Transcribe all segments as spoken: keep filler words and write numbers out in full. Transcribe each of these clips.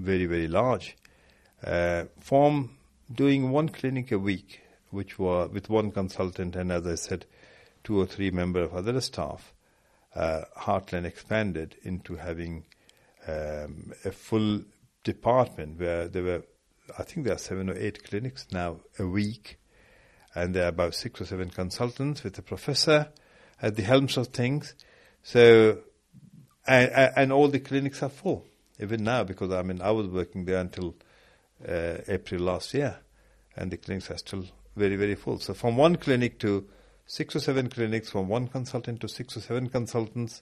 very, very large. Uh, from doing one clinic a week, which were with one consultant and, as I said, two or three members of other staff, uh, Heartland expanded into having um, a full department where there were, I think there are seven or eight clinics now a week, and there are about six or seven consultants with a professor at the helms of things. So, and, and all the clinics are full, even now, because I mean, I was working there until uh, April last year, and the clinics are still very, very full. So from one clinic to six or seven clinics, from one consultant to six or seven consultants,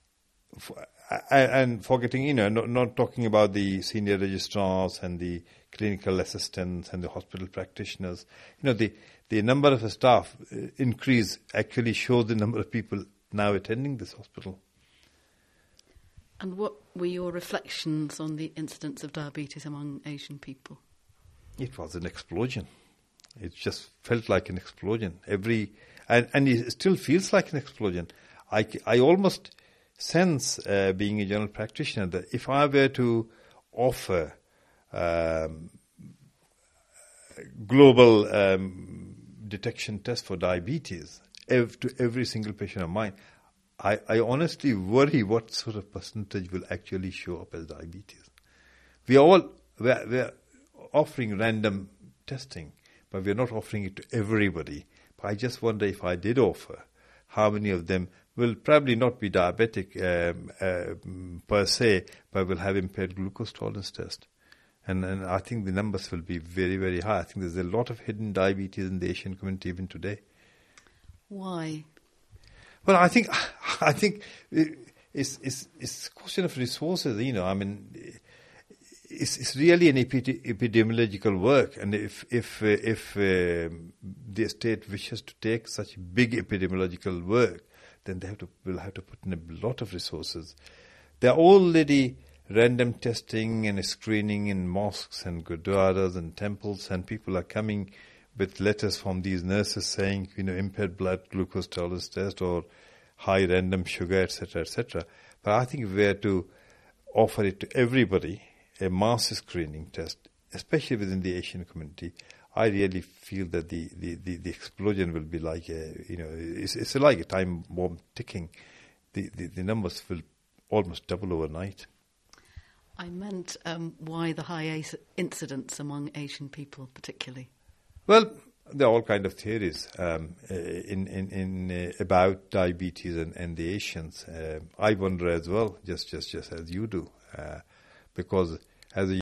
and forgetting, you know, not, not talking about the senior registrars and the clinical assistants and the hospital practitioners. You know, the, the number of staff increase actually shows the number of people now attending this hospital. And what were your reflections on the incidence of diabetes among Asian people? It was an explosion. It just felt like an explosion. Every and, and it still feels like an explosion. I, I almost sense, uh, being a general practitioner, that if I were to offer um, global um, detection test for diabetes ev- to every single patient of mine, I, I honestly worry what sort of percentage will actually show up as diabetes. We are all we're, we're offering random testing, but we're not offering it to everybody. But I just wonder, if I did offer, how many of them will probably not be diabetic um, uh, per se, but will have impaired glucose tolerance test. And, and I think the numbers will be very, very high. I think there's a lot of hidden diabetes in the Asian community even today. Why? Well, I think I think it's it's it's a question of resources. You know, I mean, it's it's really an epi- epidemiological work, and if if uh, if uh, the state wishes to take such big epidemiological work, then they have to will have to put in a lot of resources. There are already random testing and screening in mosques and gurdwaras and temples, and people are coming with letters from these nurses saying, you know, impaired blood glucose tolerance test or high random sugar, et cetera, et cetera. But I think if we were to offer it to everybody, a mass screening test, especially within the Asian community, I really feel that the, the, the, the explosion will be like a, you know, it's, it's like a time bomb ticking. The, the, the numbers will almost double overnight. I meant um, why the high incidence among Asian people particularly? Well, there are all kinds of theories um, in in, in uh, about diabetes and, and the Asians. Uh, I wonder as well, just just just as you do, uh, because as a